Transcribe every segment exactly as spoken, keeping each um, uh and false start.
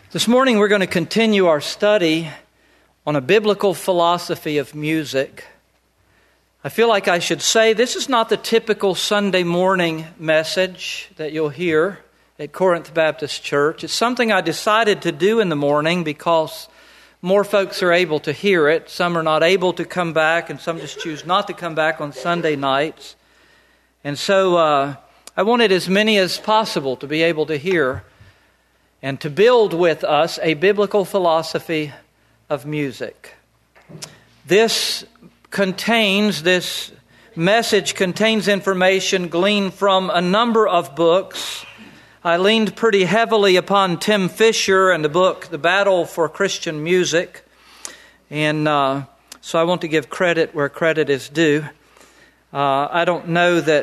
This morning we're going to continue our study on a biblical philosophy of music. I feel like I should say this is not the typical Sunday morning message that you'll hear at Corinth Baptist Church. It's something I decided to do in the morning because more folks are able to hear it. Some are not able to come back, and some just choose not to come back on Sunday nights. And so uh, I wanted as many as possible to be able to hear and to build with us a biblical philosophy of music. This contains, this message contains information gleaned from a number of books. I leaned pretty heavily upon Tim Fisher and the book, The Battle for Christian Music. And uh, so I want to give credit where credit is due. Uh, I don't know that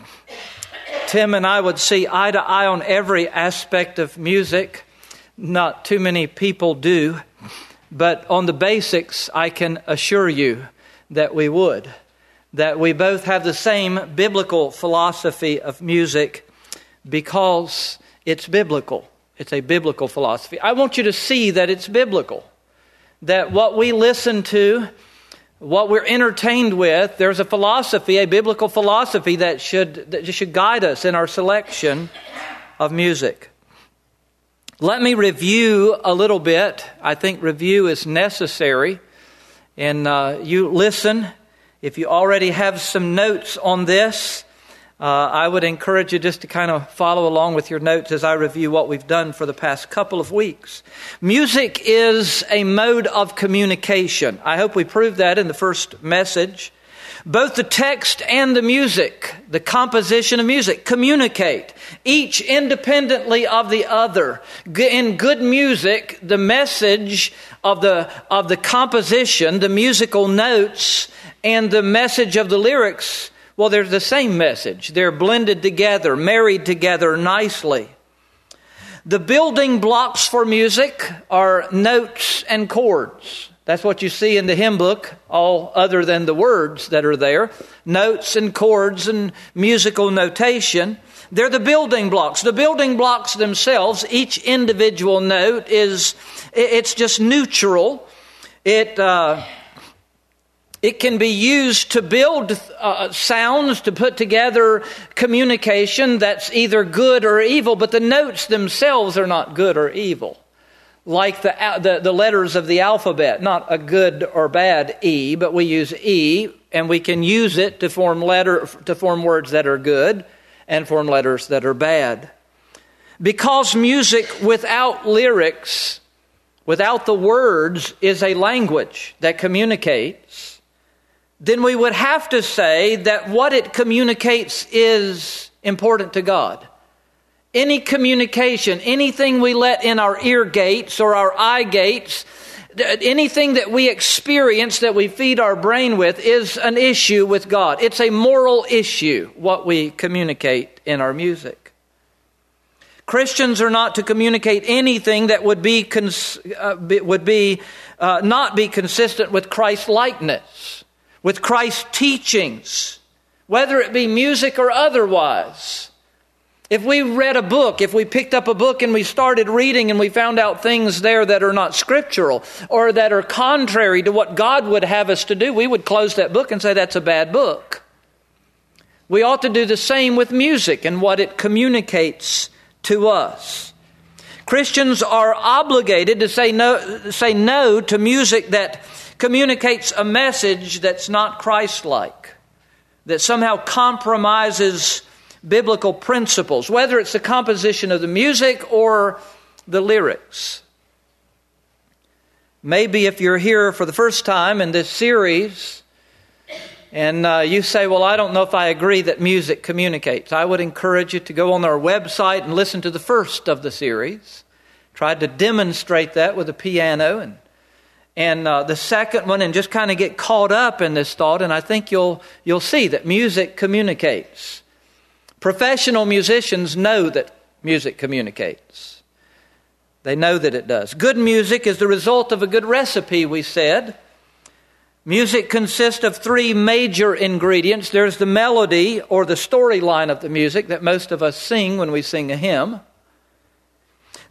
Tim and I would see eye to eye on every aspect of music. Not too many people do. But on the basics, I can assure you that we would. That we both have the same biblical philosophy of music because it's biblical. It's a biblical philosophy. I want you to see that it's biblical. That what we listen to, what we're entertained with, there's a philosophy, a biblical philosophy that should that should guide us in our selection of music. Let me review a little bit. I think review is necessary. And uh, you listen. If you already have some notes on this, uh, I would encourage you just to kind of follow along with your notes as I review what we've done for the past couple of weeks. Music is a mode of communication. I hope we proved that in the first message. Both the text and the music, the composition of music, communicate, each independently of the other. In good music, the message of the of the composition, the musical notes, and the message of the lyrics, well, they're the same message. They're blended together, married together nicely. The building blocks for music are notes and chords. That's what you see in the hymn book, all other than the words that are there. Notes and chords and musical notation. They're the building blocks. The building blocks themselves, each individual note is, it's just neutral. It, uh, it can be used to build uh, sounds, to put together communication that's either good or evil, but the notes themselves are not good or evil. Like the, the the letters of the alphabet, not a good or bad E, but we use E, and we can use it to form letter to form words that are good and form letters that are bad. Because music without lyrics, without the words, is a language that communicates, then we would have to say that what it communicates is important to God. Any communication, anything we let in our ear gates or our eye gates, anything that we experience that we feed our brain with is an issue with God. It's a moral issue, what we communicate in our music. Christians are not to communicate anything that would be, cons- uh, would be uh, not be consistent with Christ's likeness, with Christ's teachings, whether it be music or otherwise. If we read a book, if we picked up a book and we started reading and we found out things there that are not scriptural or that are contrary to what God would have us to do, we would close that book and say that's a bad book. We ought to do the same with music and what it communicates to us. Christians are obligated to say no, say no to music that communicates a message that's not Christ-like, that somehow compromises biblical principles, whether it's the composition of the music or the lyrics. Maybe if you're here for the first time in this series and uh, you say, well, I don't know if I agree that music communicates, I would encourage you to go on our website and listen to the first of the series. Tried to demonstrate that with a piano and and uh, the second one, and just kind of get caught up in this thought, and I think you'll you'll see that music communicates. Professional musicians know that music communicates. They know that it does. Good music is the result of a good recipe, we said. Music consists of three major ingredients. There's the melody or the storyline of the music that most of us sing when we sing a hymn.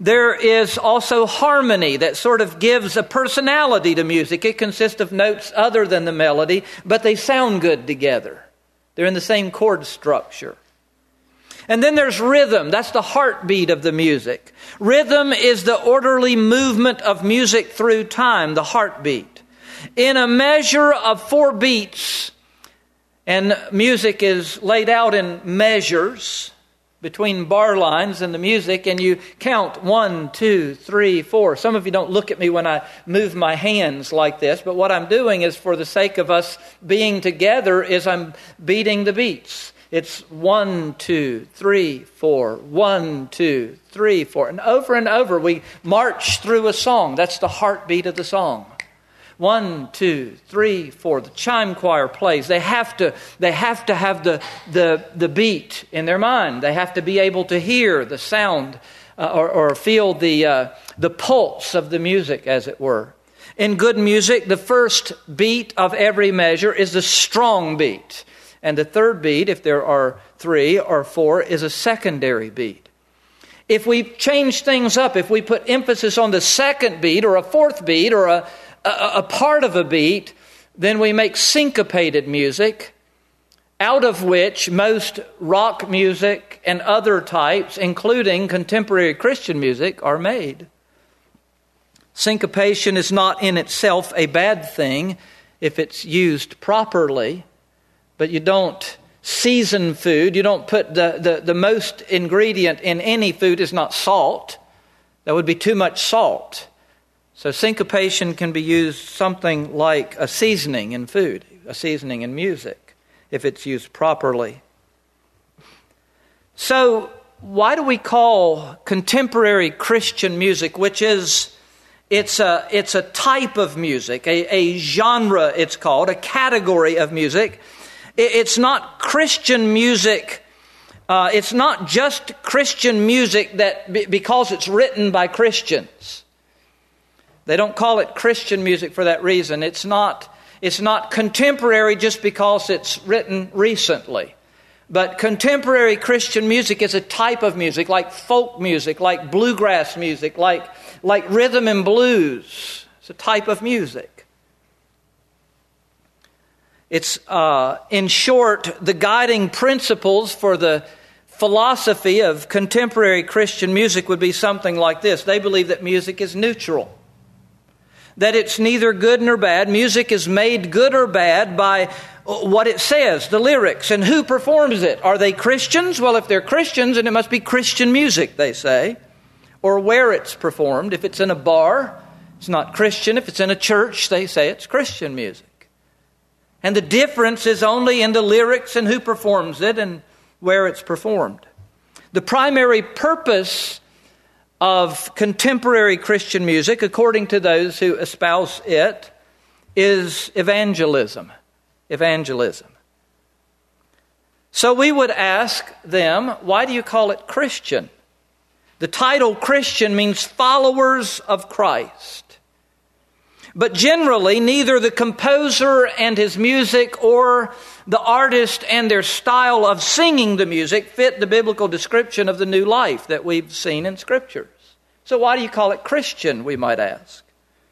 There is also harmony that sort of gives a personality to music. It consists of notes other than the melody, but they sound good together. They're in the same chord structure. And then there's rhythm. That's the heartbeat of the music. Rhythm is the orderly movement of music through time, the heartbeat. In a measure of four beats, and music is laid out in measures between bar lines and the music, and you count one, two, three, four. Some of you don't look at me when I move my hands like this, but what I'm doing is for the sake of us being together is I'm beating the beats. It's one, two, three, four, one, two, three, four. And over and over we march through a song. That's the heartbeat of the song. One, two, three, four. The chime choir plays. They have to, they have to have the, the, the beat in their mind. They have to be able to hear the sound uh, or, or feel the, uh, the pulse of the music, as it were. In good music, the first beat of every measure is the strong beat. And the third beat, if there are three or four, is a secondary beat. If we change things up, if we put emphasis on the second beat or a fourth beat or a A, a part of a beat, then we make syncopated music, out of which most rock music and other types, including contemporary Christian music, are made. Syncopation is not in itself a bad thing if it's used properly, but you don't season food. You don't put the, the, the most ingredient in any food is not salt. That would be too much salt. So syncopation can be used something like a seasoning in food, a seasoning in music, if it's used properly. So why do we call contemporary Christian music, which is, it's a, it's a type of music, a, a genre it's called, a category of music. It's not Christian music. Uh, it's not just Christian music that because it's written by Christians. They don't call it Christian music for that reason. It's not, it's not contemporary just because it's written recently. But contemporary Christian music is a type of music, like folk music, like bluegrass music, like, like rhythm and blues. It's a type of music. It's, uh, in short, the guiding principles for the philosophy of contemporary Christian music would be something like this. They believe that music is neutral. That it's neither good nor bad. Music is made good or bad by what it says, the lyrics, and who performs it. Are they Christians? Well, if they're Christians, then it must be Christian music, they say. Or where it's performed. If it's in a bar, it's not Christian. If it's in a church, they say it's Christian music. And the difference is only in the lyrics and who performs it and where it's performed. The primary purpose of contemporary Christian music, according to those who espouse it, is evangelism. Evangelism. So we would ask them, why do you call it Christian? The title Christian means followers of Christ. But generally, neither the composer and his music or the artist and their style of singing the music fit the biblical description of the new life that we've seen in Scriptures. So why do you call it Christian, we might ask?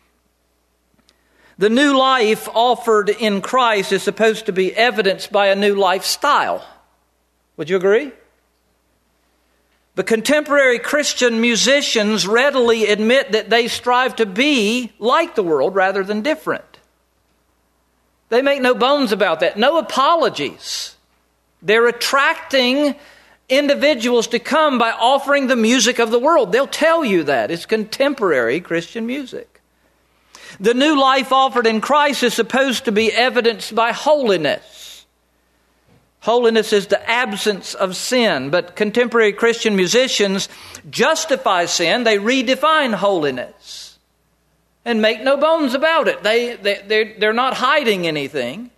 The new life offered in Christ is supposed to be evidenced by a new lifestyle. Would you agree? But contemporary Christian musicians readily admit that they strive to be like the world rather than different. They make no bones about that. No apologies. They're attracting individuals to come by offering the music of the world. They'll tell you that. It's contemporary Christian music. The new life offered in Christ is supposed to be evidenced by holiness. Holiness is the absence of sin, but contemporary Christian musicians justify sin. They redefine holiness and make no bones about it. They, they, they're, they're not hiding anything.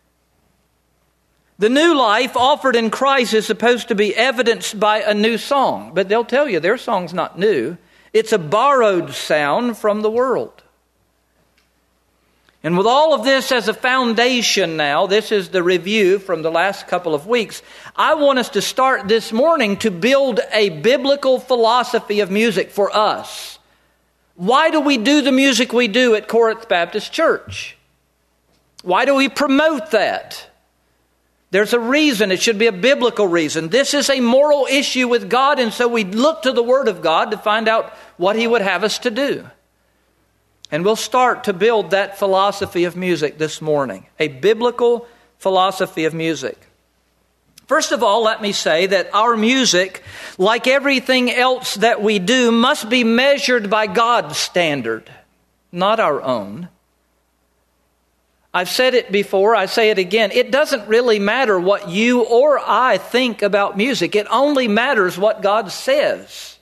The new life offered in Christ is supposed to be evidenced by a new song. But they'll tell you their song's not new. It's a borrowed sound from the world. And with all of this as a foundation now, this is the review from the last couple of weeks, I want us to start this morning to build a biblical philosophy of music for us. Why do we do the music we do at Corinth Baptist Church? Why do we promote that? There's a reason. It should be a biblical reason. This is a moral issue with God, and so we look to the Word of God to find out what He would have us to do. And we'll start to build that philosophy of music this morning, a biblical philosophy of music. First of all, let me say that our music, like everything else that we do, must be measured by God's standard, not our own. I've said it before, I say it again. It doesn't really matter what you or I think about music. It only matters what God says.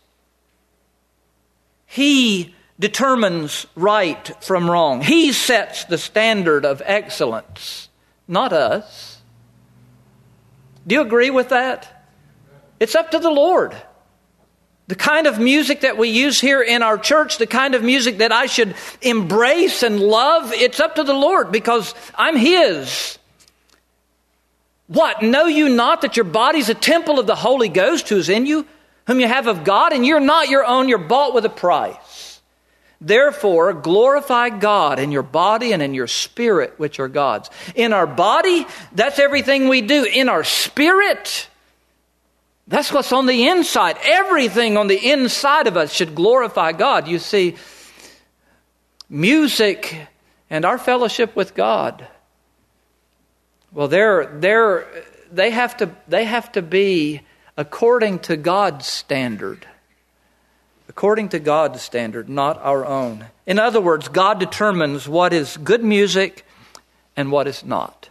He determines right from wrong. He sets the standard of excellence, not us. Do you agree with that? It's up to the Lord. The kind of music that we use here in our church, the kind of music that I should embrace and love, it's up to the Lord because I'm His. What? Know you not that your body's a temple of the Holy Ghost who is in you, whom you have of God, and you're not your own, you're bought with a price. Therefore, glorify God in your body and in your spirit, which are God's. In our body, that's everything we do. In our spirit, that's what's on the inside. Everything on the inside of us should glorify God. You see, music and our fellowship with God, well, they're, they're, they have to, they have to be according to God's standard. According to God's standard, not our own. In other words, God determines what is good music and what is not.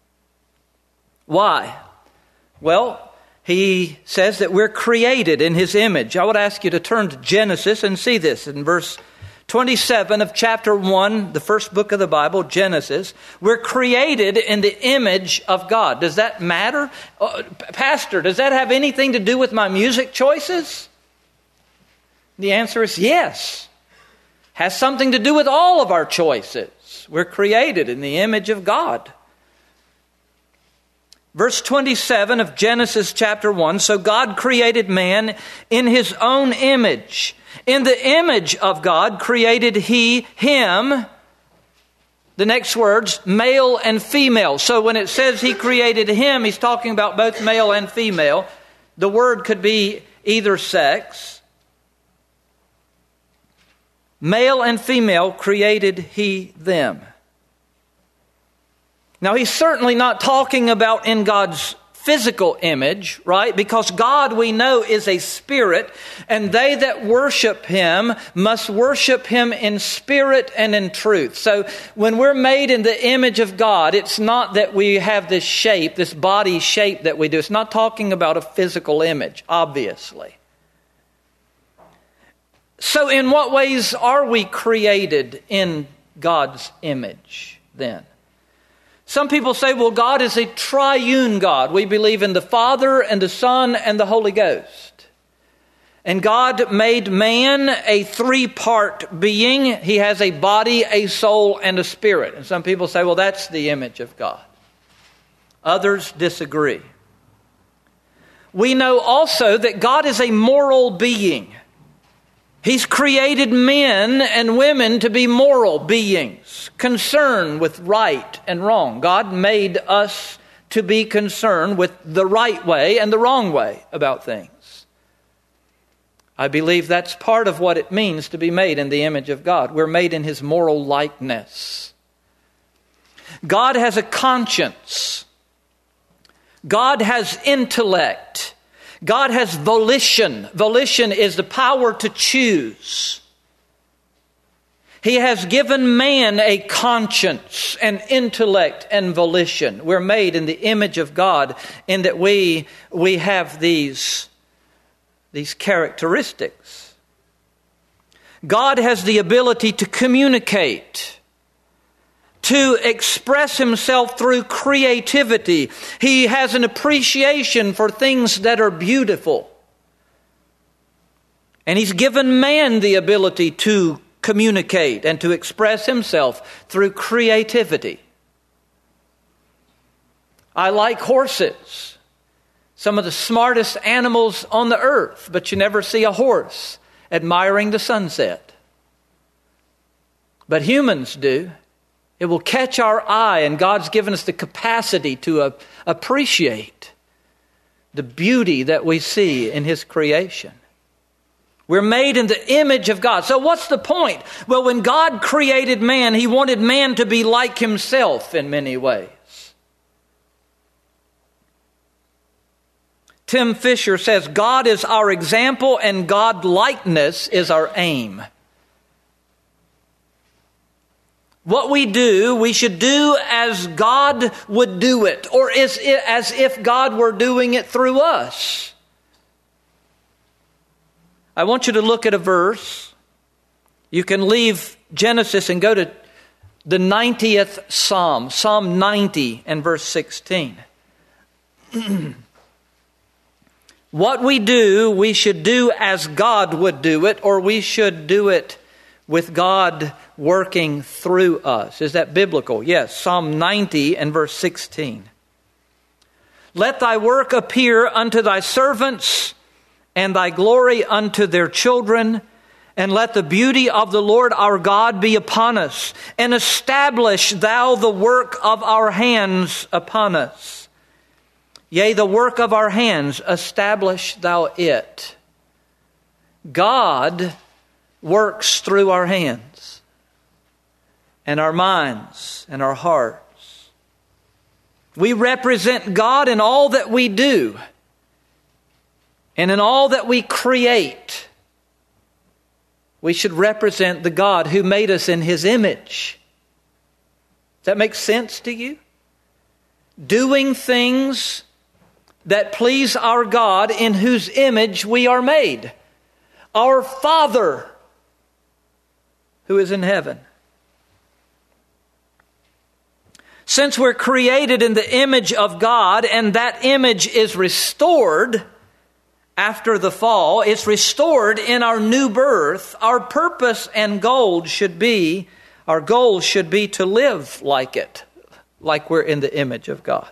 Why? Well, He says that we're created in His image. I would ask you to turn to Genesis and see this in verse twenty-seven of chapter one, the first book of the Bible, Genesis. We're created in the image of God. Does that matter? Uh, Pastor, does that have anything to do with my music choices? The answer is yes. Has something to do with all of our choices. We're created in the image of God. Verse twenty-seven of Genesis chapter one, so God created man in His own image. In the image of God created He him. The next words, male and female. So when it says He created him, He's talking about both male and female. The word could be either sex. Male and female created He them. Now, He's certainly not talking about in God's physical image, right? Because God, we know, is a spirit, and they that worship Him must worship Him in spirit and in truth. So when we're made in the image of God, it's not that we have this shape, this body shape that we do. It's not talking about a physical image, obviously. So in what ways are we created in God's image then? Some people say, well, God is a triune God. We believe in the Father and the Son and the Holy Ghost. And God made man a three-part being. He has a body, a soul, and a spirit. And some people say, well, that's the image of God. Others disagree. We know also that God is a moral being. He's created men and women to be moral beings, concerned with right and wrong. God made us to be concerned with the right way and the wrong way about things. I believe that's part of what it means to be made in the image of God. We're made in His moral likeness. God has a conscience. God has intellect. God has volition. Volition is the power to choose. He has given man a conscience and intellect and volition. We're made in the image of God in that we, we have these, these characteristics. God has the ability to communicate, to express Himself through creativity. He has an appreciation for things that are beautiful. And He's given man the ability to communicate and to express himself through creativity. I like horses, some of the smartest animals on the earth, but you never see a horse admiring the sunset. But humans do. It will catch our eye, and God's given us the capacity to uh, appreciate the beauty that we see in His creation. We're made in the image of God. So what's the point? Well, when God created man, He wanted man to be like Himself in many ways. Tim Fisher says, God is our example and God-likeness is our aim. What we do, we should do as God would do it, or as if God were doing it through us. I want you to look at a verse. You can leave Genesis and go to the ninetieth Psalm, Psalm ninety and verse sixteen. What we do, we should do as God would do it, or we should do it with God working through us. Is that biblical? Yes. Psalm ninety and verse sixteen. Let thy work appear unto thy servants, and thy glory unto their children, and let the beauty of the Lord our God be upon us, and establish thou the work of our hands upon us. Yea, the work of our hands, establish thou it. God works through our hands and our minds and our hearts. We represent God in all that we do and in all that we create. We should represent the God who made us in His image. Does that make sense to you? Doing things that please our God in whose image we are made. Our Father who is in heaven. Since we're created in the image of God, and that image is restored after the fall, it's restored in our new birth, our purpose and goal should be, our goal should be to live like it, like we're in the image of God.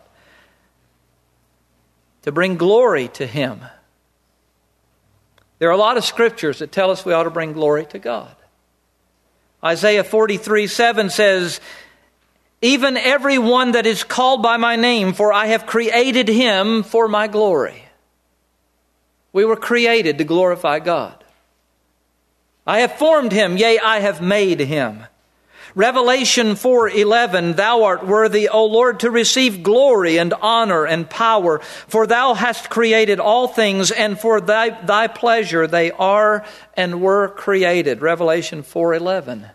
To bring glory to Him. There are a lot of scriptures that tell us we ought to bring glory to God. Isaiah forty-three seven says, even every one that is called by my name, for I have created him for my glory. We were created to glorify God. I have formed him, yea, I have made him. Revelation four eleven, thou art worthy, O Lord, to receive glory and honor and power, for thou hast created all things, and for thy, thy pleasure they are and were created. Revelation four eleven.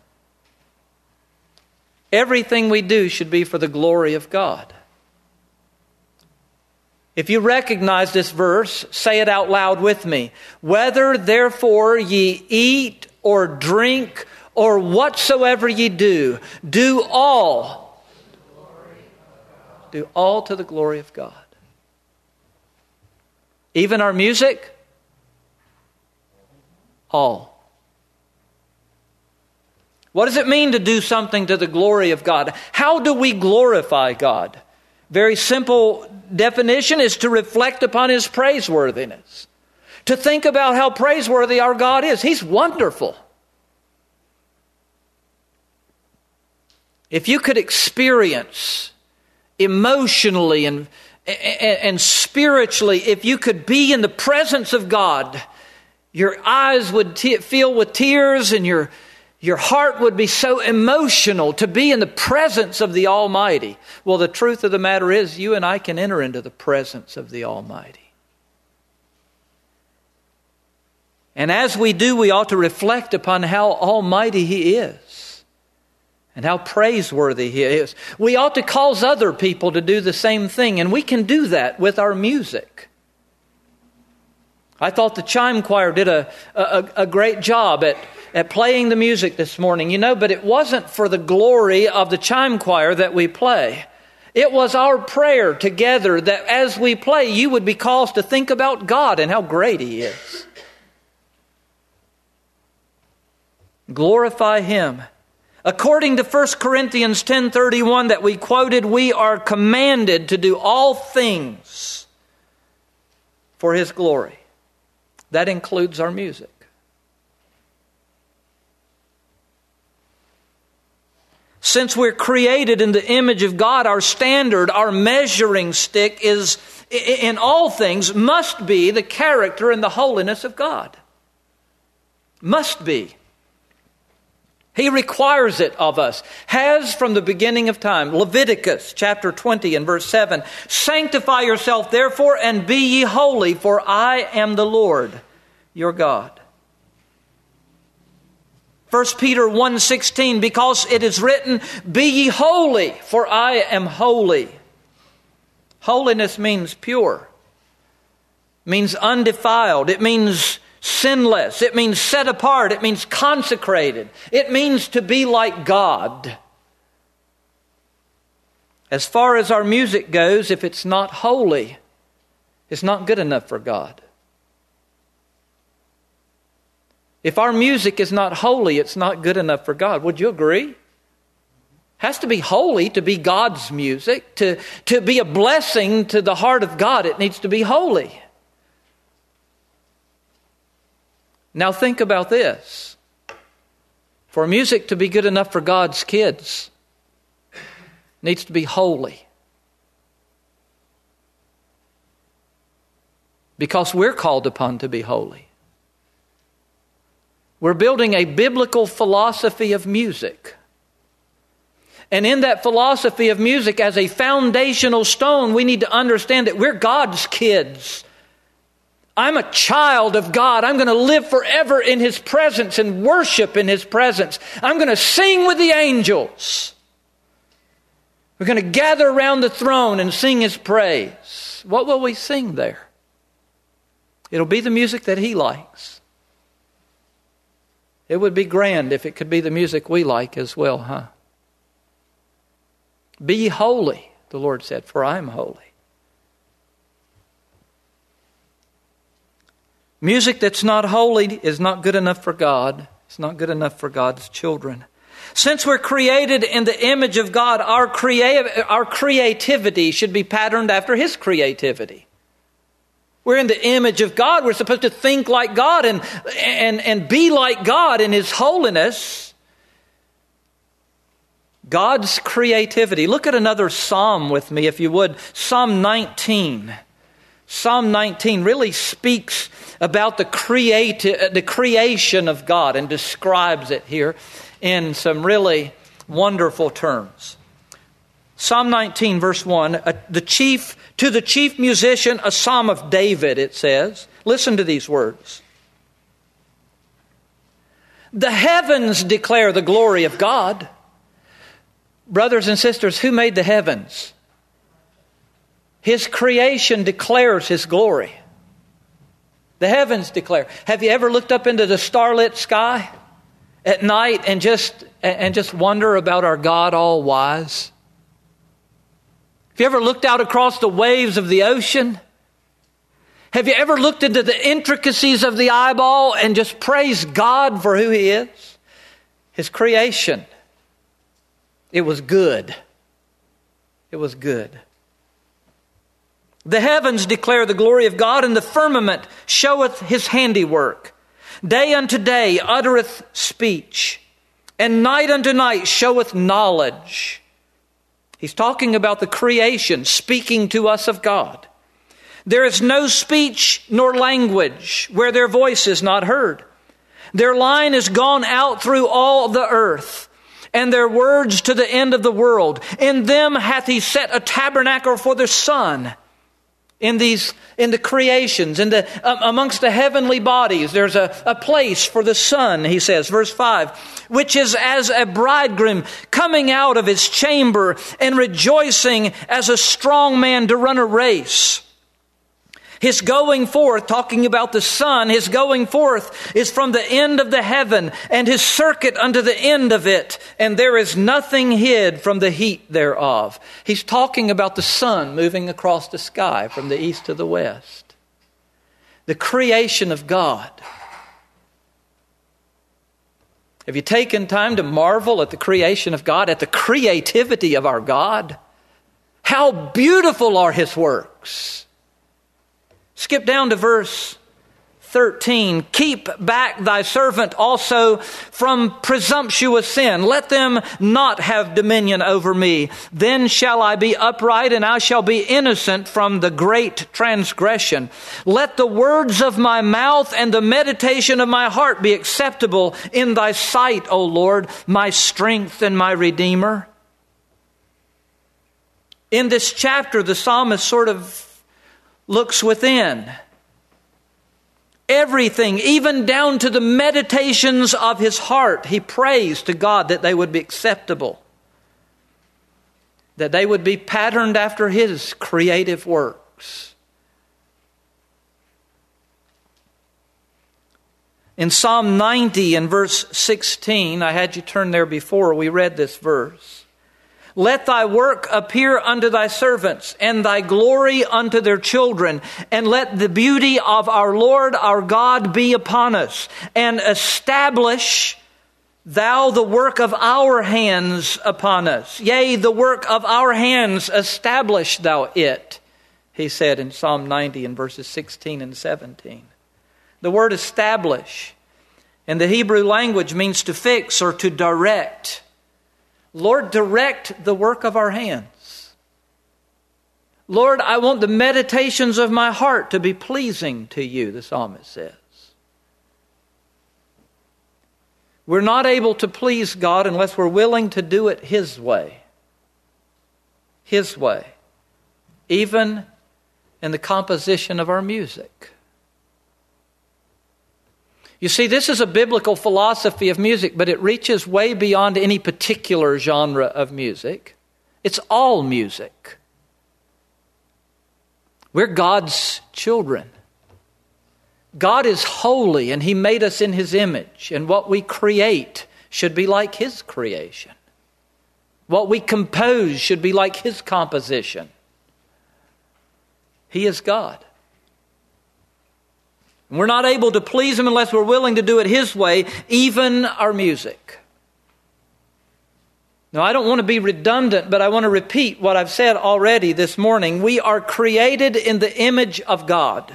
Everything we do should be for the glory of God. If you recognize this verse, say it out loud with me. Whether therefore ye eat or drink or whatsoever ye do, do all. Do all to the glory of God. Even our music? All. What does it mean to do something to the glory of God? How do we glorify God? Very simple definition is to reflect upon His praiseworthiness. To think about how praiseworthy our God is. He's wonderful. If you could experience emotionally and, and, and spiritually, if you could be in the presence of God, your eyes would te- fill with tears and your, your heart would be so emotional to be in the presence of the Almighty. Well, the truth of the matter is you and I can enter into the presence of the Almighty. And as we do, we ought to reflect upon how almighty He is. And how praiseworthy He is. We ought to cause other people to do the same thing. And we can do that with our music. I thought the chime choir did a, a, a great job at, at playing the music this morning. You know, but it wasn't for the glory of the chime choir that we play. It was our prayer together that as we play, you would be caused to think about God and how great He is. Glorify Him. According to First Corinthians ten thirty-one that we quoted, we are commanded to do all things for His glory. That includes our music. Since we're created in the image of God, our standard, our measuring stick is, in all things, must be the character and the holiness of God. Must be. He requires it of us. Has from the beginning of time. Leviticus chapter twenty and verse seven. Sanctify yourself therefore and be ye holy, for I am the Lord your God. First Peter one sixteen, because it is written, be ye holy, for I am holy. Holiness means pure. Means undefiled. It means sinless. It means set apart. It means consecrated. It means to be like God. As far as our music goes, if it's not holy, it's not good enough for God. If our music is not holy, it's not good enough for God. Would you agree? It has to be holy to be God's music. To, to be a blessing to the heart of God, it needs to be holy. Now think about this. For music to be good enough for God's kids, it needs to be holy. Because we're called upon to be holy. We're building a biblical philosophy of music. And in that philosophy of music, as a foundational stone, we need to understand that we're God's kids. I'm a child of God. I'm going to live forever in His presence and worship in His presence. I'm going to sing with the angels. We're going to gather around the throne and sing His praise. What will we sing there? It'll be the music that He likes. It would be grand if it could be the music we like as well, huh? Be ye holy, the Lord said, for I am holy. Music that's not holy is not good enough for God. It's not good enough for God's children. Since we're created in the image of God, our, crea- our creativity should be patterned after His creativity. We're in the image of God. We're supposed to think like God and, and, and be like God in His holiness. God's creativity. Look at another psalm with me, if you would. Psalm nineteen. Psalm nineteen really speaks about the, creati- the creation of God and describes it here in some really wonderful terms. Psalm nineteen, verse one, uh, the chief to the chief musician, a psalm of David, it says. Listen to these words. The heavens declare the glory of God. Brothers and sisters, who made the heavens? His creation declares His glory. The heavens declare. Have you ever looked up into the starlit sky at night and just and just wonder about our God all wise? Have you ever looked out across the waves of the ocean? Have you ever looked into the intricacies of the eyeball and just praised God for who He is? His creation. It was good. It was good. The heavens declare the glory of God, and the firmament showeth His handiwork. Day unto day uttereth speech, and night unto night showeth knowledge. He's talking about the creation, speaking to us of God. There is no speech nor language where their voice is not heard. Their line is gone out through all the earth, and their words to the end of the world. In them hath He set a tabernacle for the sun. In these, in the creations, in the um, amongst the heavenly bodies, there's a, a place for the sun, he says, verse five, which is as a bridegroom coming out of his chamber and rejoicing as a strong man to run a race. His going forth, talking about the sun, his going forth is from the end of the heaven, and his circuit unto the end of it, and there is nothing hid from the heat thereof. He's talking about the sun moving across the sky from the east to the west. The creation of God. Have you taken time to marvel at the creation of God, at the creativity of our God? How beautiful are His works. Skip down to verse thirteen. Keep back thy servant also from presumptuous sin. Let them not have dominion over me. Then shall I be upright, and I shall be innocent from the great transgression. Let the words of my mouth and the meditation of my heart be acceptable in thy sight, O Lord, my strength and my Redeemer. In this chapter, the psalmist sort of looks within. Everything, even down to the meditations of his heart, he prays to God that they would be acceptable, that they would be patterned after His creative works. In Psalm ninety and verse sixteen, I had you turn there before we read this verse. Let thy work appear unto thy servants, and thy glory unto their children. And let the beauty of our Lord our God be upon us. And establish thou the work of our hands upon us. Yea, the work of our hands, establish thou it, he said in Psalm ninety in verses sixteen and seventeen. The word establish in the Hebrew language means to fix or to direct. Lord, direct the work of our hands. Lord, I want the meditations of my heart to be pleasing to you, the psalmist says. We're not able to please God unless we're willing to do it His way. His way. Even in the composition of our music. You see, this is a biblical philosophy of music, but it reaches way beyond any particular genre of music. It's all music. We're God's children. God is holy, and He made us in His image, and what we create should be like His creation. What we compose should be like His composition. He is God. We're not able to please Him unless we're willing to do it His way, even our music. Now, I don't want to be redundant, but I want to repeat what I've said already this morning. We are created in the image of God.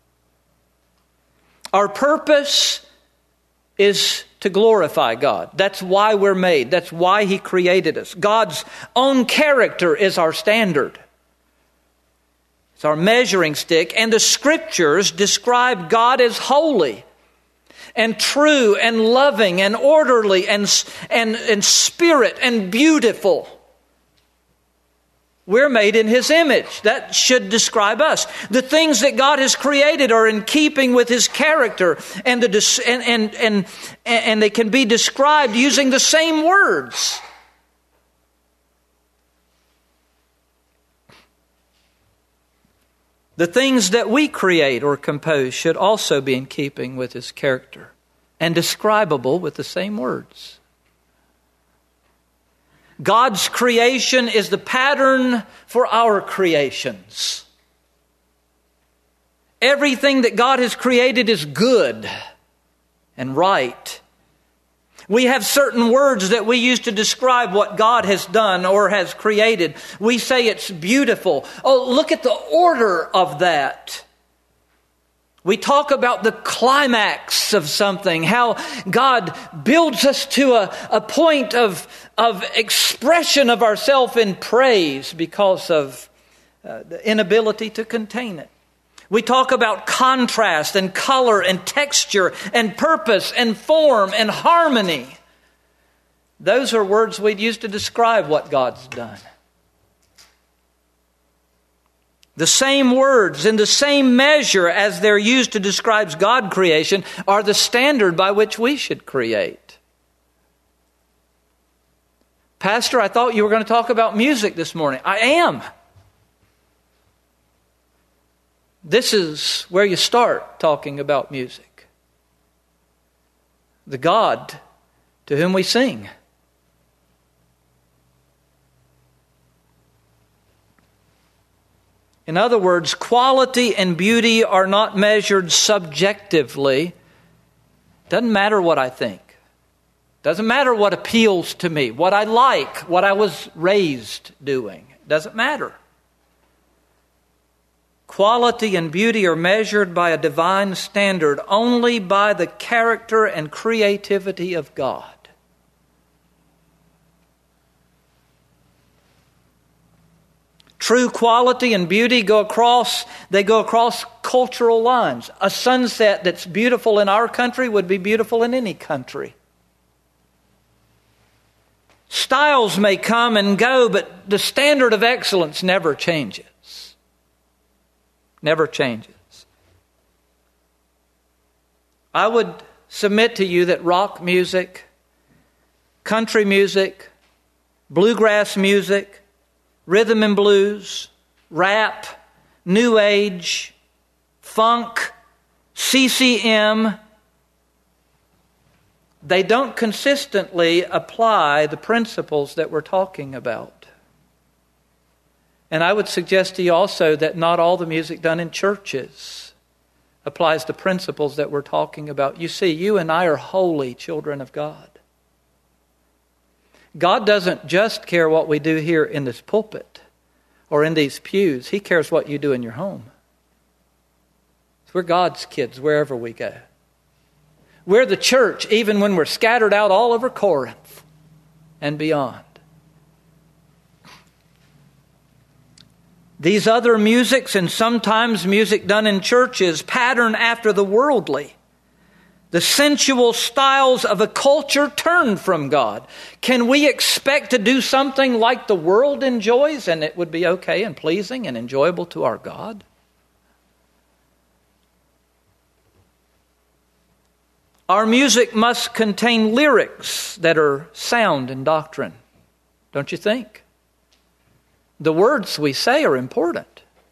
Our purpose is to glorify God. That's why we're made. That's why He created us. God's own character is our standard. It's our measuring stick, and the Scriptures describe God as holy and true and loving and orderly and, and, and spirit and beautiful. We're made in His image. That should describe us. The things that God has created are in keeping with His character, and, the, and, and, and, and they can be described using the same words. The things that we create or compose should also be in keeping with His character and describable with the same words. God's creation is the pattern for our creations. Everything that God has created is good and right. We have certain words that we use to describe what God has done or has created. We say it's beautiful. Oh, look at the order of that. We talk about the climax of something, how God builds us to a, a point of, of expression of ourselves in praise because of uh, the inability to contain it. We talk about contrast and color and texture and purpose and form and harmony. Those are words we'd use to describe what God's done. The same words in the same measure as they're used to describe God's creation are the standard by which we should create. Pastor, I thought you were going to talk about music this morning. I am. This is where you start talking about music. The God to whom we sing. In other words, quality and beauty are not measured subjectively. Doesn't matter what I think. Doesn't matter what appeals to me, what I like, what I was raised doing. Doesn't matter. Quality and beauty are measured by a divine standard only by the character and creativity of God. True quality and beauty go across, they go across cultural lines. A sunset that's beautiful in our country would be beautiful in any country. Styles may come and go, but the standard of excellence never changes. Never changes. I would submit to you that rock music, country music, bluegrass music, rhythm and blues, rap, new age, funk, C C M, they don't consistently apply the principles that we're talking about. And I would suggest to you also that not all the music done in churches applies the principles that we're talking about. You see, you and I are holy children of God. God doesn't just care what we do here in this pulpit or in these pews. He cares what you do in your home. We're God's kids wherever we go. We're the church even when we're scattered out all over Corinth and beyond. These other musics, and sometimes music done in churches, pattern after the worldly, the sensual styles of a culture turned from God. Can we expect to do something like the world enjoys and it would be okay and pleasing and enjoyable to our God? Our music must contain lyrics that are sound in doctrine, don't you think? The words we say are important.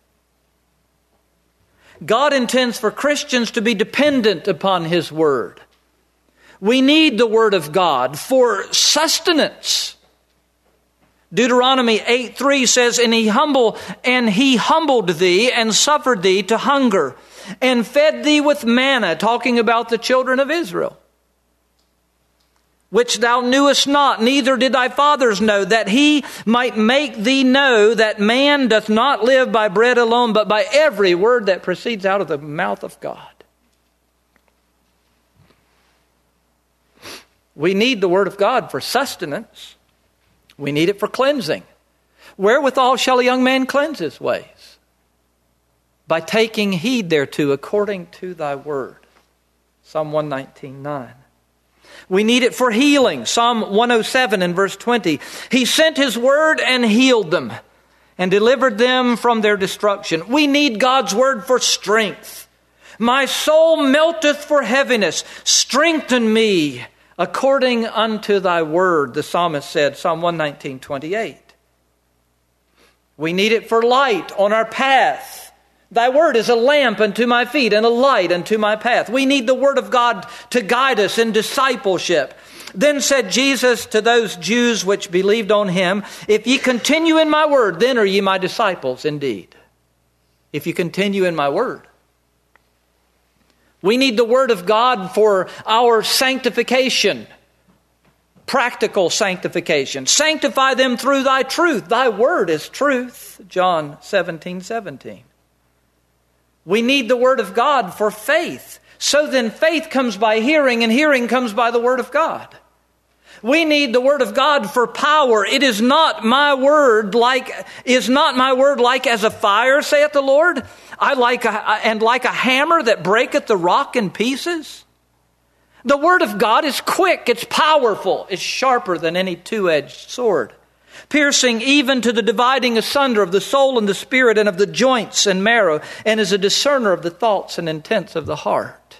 God intends for Christians to be dependent upon His Word. We need the Word of God for sustenance. Deuteronomy eight three says, and he humble and he humbled thee and suffered thee to hunger and fed thee with manna, talking about the children of Israel, which thou knewest not, neither did thy fathers know, that he might make thee know that man doth not live by bread alone, but by every word that proceeds out of the mouth of God. We need the Word of God for sustenance. We need it for cleansing. Wherewithal shall a young man cleanse his ways? By taking heed thereto according to thy word. Psalm one nineteen nine. We need it for healing. Psalm one oh seven and verse twenty. He sent His word and healed them and delivered them from their destruction. We need God's word for strength. My soul melteth for heaviness. Strengthen me according unto thy word, the psalmist said, Psalm one nineteen twenty-eight. We need it for light on our path. Thy word is a lamp unto my feet and a light unto my path. We need the word of God to guide us in discipleship. Then said Jesus to those Jews which believed on Him, if ye continue in my word, then are ye my disciples indeed. If you continue in my word. We need the word of God for our sanctification. Practical sanctification. Sanctify them through thy truth. Thy word is truth. John seventeen seventeen. We need the Word of God for faith. So then faith comes by hearing, and hearing comes by the Word of God. We need the Word of God for power. It is not my word like, is not my word like as a fire, saith the Lord? I like a, and like a hammer that breaketh the rock in pieces. The Word of God is quick, it's powerful, it's sharper than any two-edged sword, piercing even to the dividing asunder of the soul and the spirit and of the joints and marrow, and is a discerner of the thoughts and intents of the heart.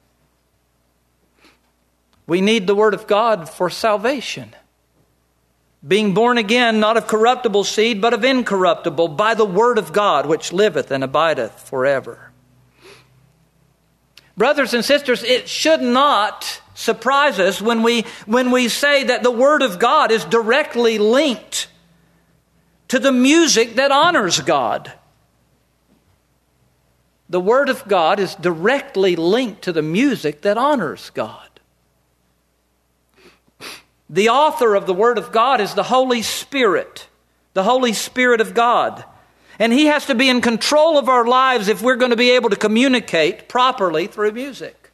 We need the Word of God for salvation. Being born again, not of corruptible seed, but of incorruptible, by the Word of God, which liveth and abideth forever. Brothers and sisters, it should not surprise us when we, when we say that the Word of God is directly linked to the music that honors God. The Word of God is directly linked to the music that honors God. The author of the Word of God is the Holy Spirit, the Holy Spirit of God. And He has to be in control of our lives if we're going to be able to communicate properly through music.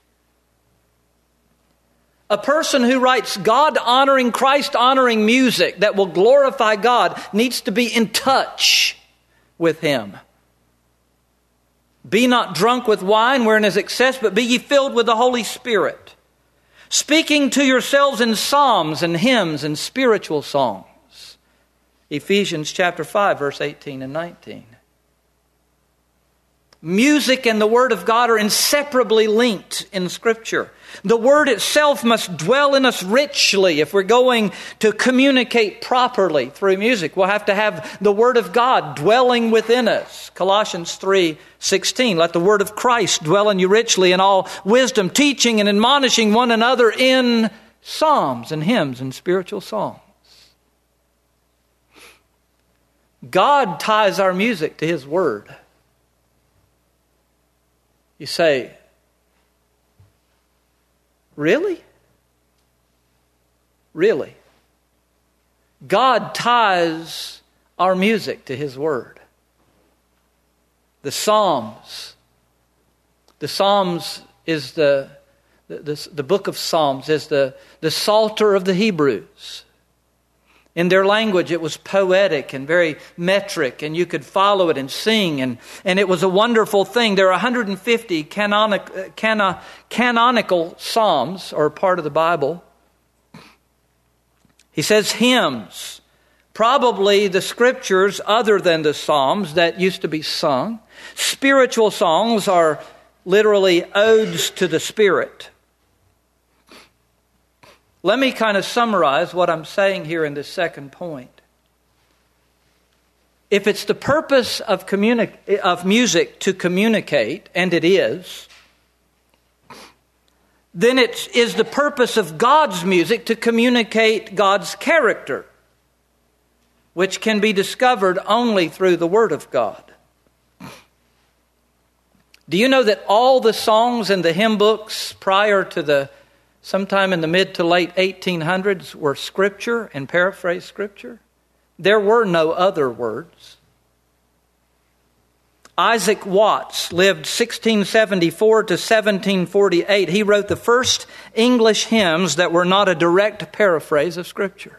A person who writes God-honoring, Christ-honoring music that will glorify God needs to be in touch with Him. Be not drunk with wine wherein is excess, but be ye filled with the Holy Spirit, speaking to yourselves in psalms and hymns and spiritual songs. Ephesians chapter five, verse eighteen and nineteen. Music and the Word of God are inseparably linked in Scripture. The Word itself must dwell in us richly if we're going to communicate properly through music. We'll have to have the Word of God dwelling within us. Colossians three sixteen, let the Word of Christ dwell in you richly in all wisdom, teaching and admonishing one another in psalms and hymns and spiritual songs. God ties our music to His Word. You say, really? Really? God ties our music to His Word. The Psalms. The Psalms is the, the, the, the book of Psalms is the, the Psalter of the Hebrews. In their language, it was poetic and very metric, and you could follow it and sing, and, and it was a wonderful thing. There are one hundred fifty canonic, cano, canonical psalms, or part of the Bible. He says hymns, probably the scriptures other than the psalms that used to be sung. Spiritual songs are literally odes to the Spirit. Let me kind of summarize what I'm saying here in this second point. If it's the purpose of, communi- of music to communicate, and it is, then it is the purpose of God's music to communicate God's character, which can be discovered only through the Word of God. Do you know that all the songs in the hymn books prior to the sometime in the mid to late eighteen hundreds were scripture and paraphrased scripture? There were no other words. Isaac Watts lived sixteen seventy-four to seventeen forty-eight. He wrote the first English hymns that were not a direct paraphrase of scripture.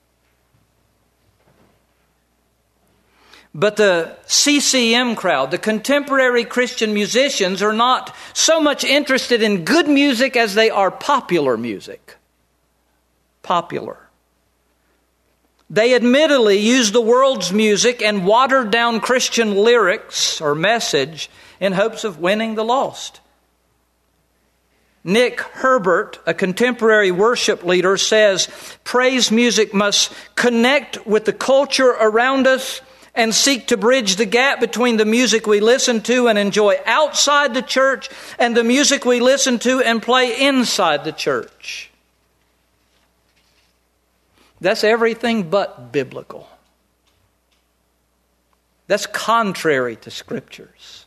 But the C C M crowd, the contemporary Christian musicians, are not so much interested in good music as they are popular music. Popular. They admittedly use the world's music and watered down Christian lyrics or message in hopes of winning the lost. Nick Herbert, a contemporary worship leader, says praise music must connect with the culture around us and seek to bridge the gap between the music we listen to and enjoy outside the church and the music we listen to and play inside the church. That's everything but biblical. That's contrary to Scriptures.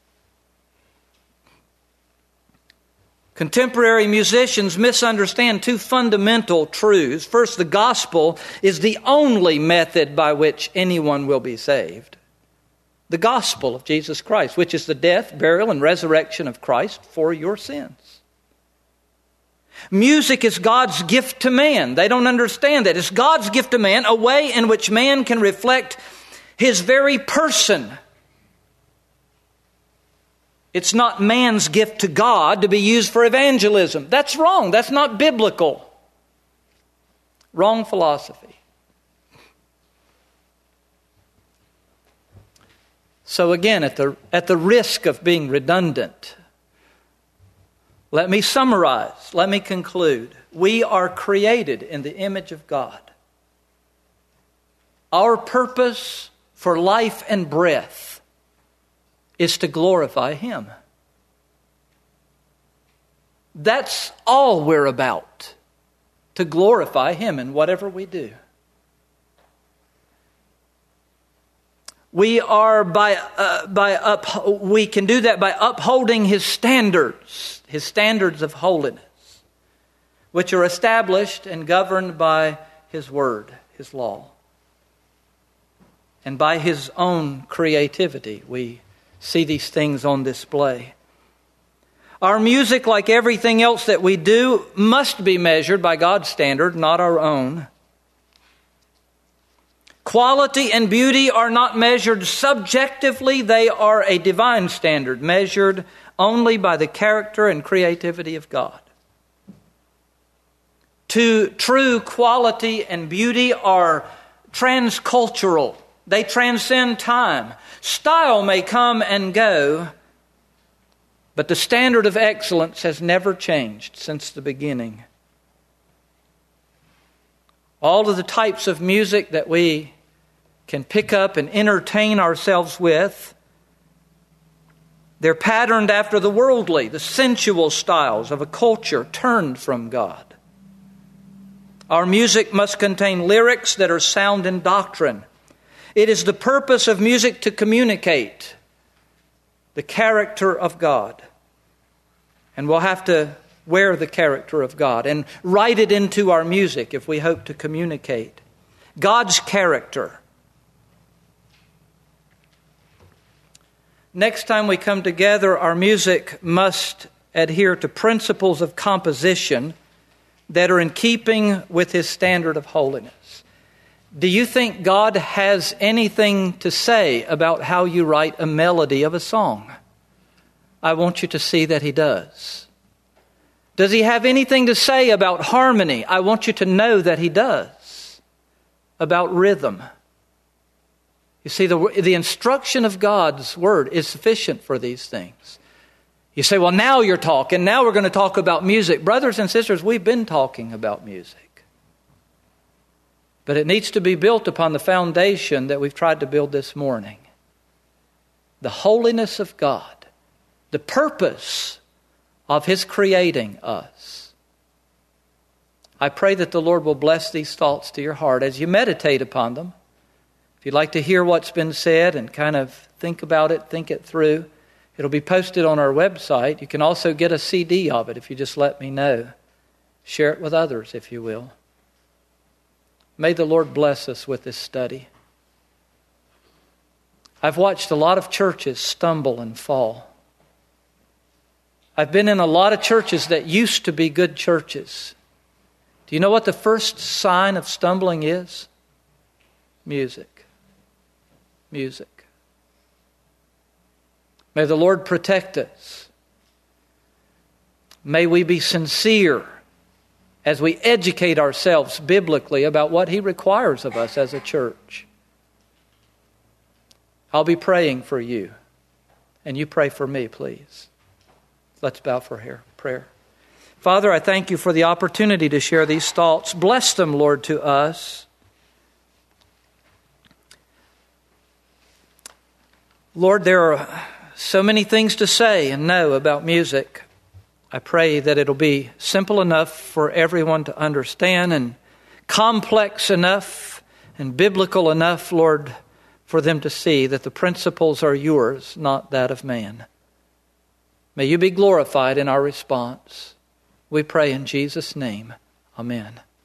Contemporary musicians misunderstand two fundamental truths. First, the gospel is the only method by which anyone will be saved. The gospel of Jesus Christ, which is the death, burial, and resurrection of Christ for your sins. Music is God's gift to man. They don't understand that. It's God's gift to man, a way in which man can reflect His very person. It's not man's gift to God to be used for evangelism. That's wrong. That's not biblical. Wrong philosophy. So again, at the, at the risk of being redundant, let me summarize. Let me conclude. We are created in the image of God. Our purpose for life and breath is to glorify Him. That's all we're about, to glorify Him in whatever we do. We are by uh, by up we can do that by upholding His standards, His standards of holiness. which are established and governed by His Word, His law. And by His own creativity, we see these things on display. Our music, like everything else that we do, must be measured by God's standard, not our own. Quality and beauty are not measured subjectively. They are a divine standard, measured only by the character and creativity of God. To true quality and beauty are transcultural. They transcend time. Style may come and go, but the standard of excellence has never changed since the beginning. All of the types of music that we can pick up and entertain ourselves with, they're patterned after the worldly, the sensual styles of a culture turned from God. Our music must contain lyrics that are sound in doctrine. It is the purpose of music to communicate the character of God. And we'll have to wear the character of God and write it into our music if we hope to communicate God's character. Next time we come together, our music must adhere to principles of composition that are in keeping with His standard of holiness. Do you think God has anything to say about how you write a melody of a song? I want you to see that He does. Does He have anything to say about harmony? I want you to know that He does. About rhythm. You see, the, the instruction of God's Word is sufficient for these things. You say, well, now you're talking. Now we're going to talk about music. Brothers and sisters, we've been talking about music. But it needs to be built upon the foundation that we've tried to build this morning. The holiness of God. The purpose of His creating us. I pray that the Lord will bless these thoughts to your heart as you meditate upon them. If you'd like to hear what's been said and kind of think about it, think it through, it'll be posted on our website. You can also get a C D of it if you just let me know. Share it with others if you will. May the Lord bless us with this study. I've watched a lot of churches stumble and fall. I've been in a lot of churches that used to be good churches. Do you know what the first sign of stumbling is? Music. Music. May the Lord protect us. May we be sincere as we educate ourselves biblically about what He requires of us as a church. I'll be praying for you, and you pray for me, please. Let's bow for prayer. Father, I thank You for the opportunity to share these thoughts. Bless them, Lord, to us. Lord, there are so many things to say and know about music. I pray that it'll be simple enough for everyone to understand and complex enough and biblical enough, Lord, for them to see that the principles are Yours, not that of man. May You be glorified in our response. We pray in Jesus' name. Amen.